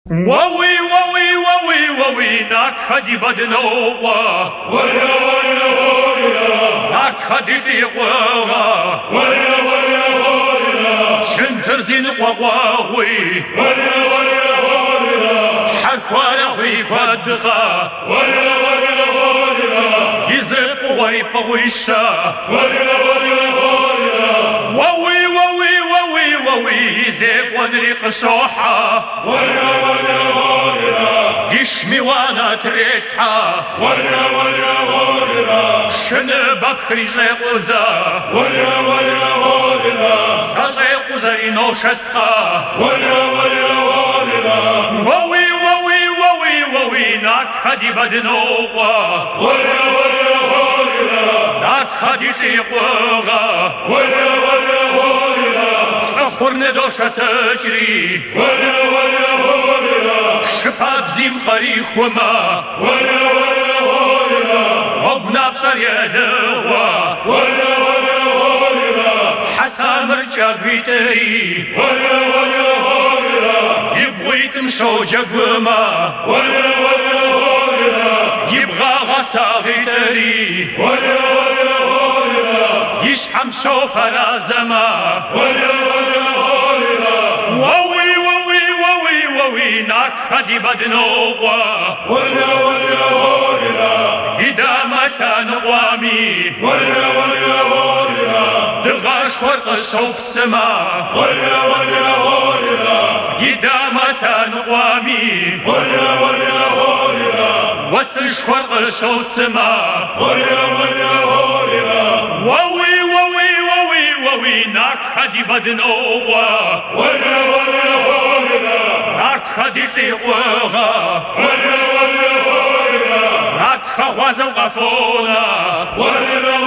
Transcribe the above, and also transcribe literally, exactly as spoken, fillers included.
ووي ووي ووي ووي ناك خدي بدنوا ورنا ورنا ورنا ناك خدي تيقوا ورنا ورنا ورنا شنتر زين قواوي ورنا ورنا ورنا حكوانا وي قدغا ورنا ورنا ورنا يزق وي بويشا ورنا ورنا ورنا ووي ووي ووي ووي يزق ونريق شوحا ورنا ورنا ورنا يشمي وانا تريحا ورنا ورنا ورنا شنباب خريزيق وزا ورنا ورنا ورنا زاجيق وزاري نوشسقا ورنا ورنا ورنا ووي ووي ووي ووي ناك خدي بدنوا ورنا ورنا ورنا ناك خدي تيقوا ورنا ورنا ورنا شخور ندوش سجري ورنا ورنا ورنا شباب زيم قري خما ورنا ورنا ورنا غبنا بشر يدوا ورنا ورنا ورنا حسام رجع بيتري ورنا ورنا ورنا يبغي تمشو جقما ورنا ورنا ورنا يبغى غصاغي تري ورنا ورنا ورنا يشحم شوفر زما ورنا ورنا ورنا ووي ووي ووي ووي ناك خدي بدنوا ورنا ورنا ورنا إذا مثلا قوامي ورنا ورنا ورنا دغاش خرق الشوب سما ورنا ورنا ورنا إذا مثلا قوامي ورنا ورنا ورنا وسش خرق الشوب سما ورنا ورنا ورنا ووي ووي ووي ووي ناك خدي بدنوا ورنا ورنا ورنا ناك خدي تيقوا ورنا ورنا ورنا ناك خوازو غفونا ورنا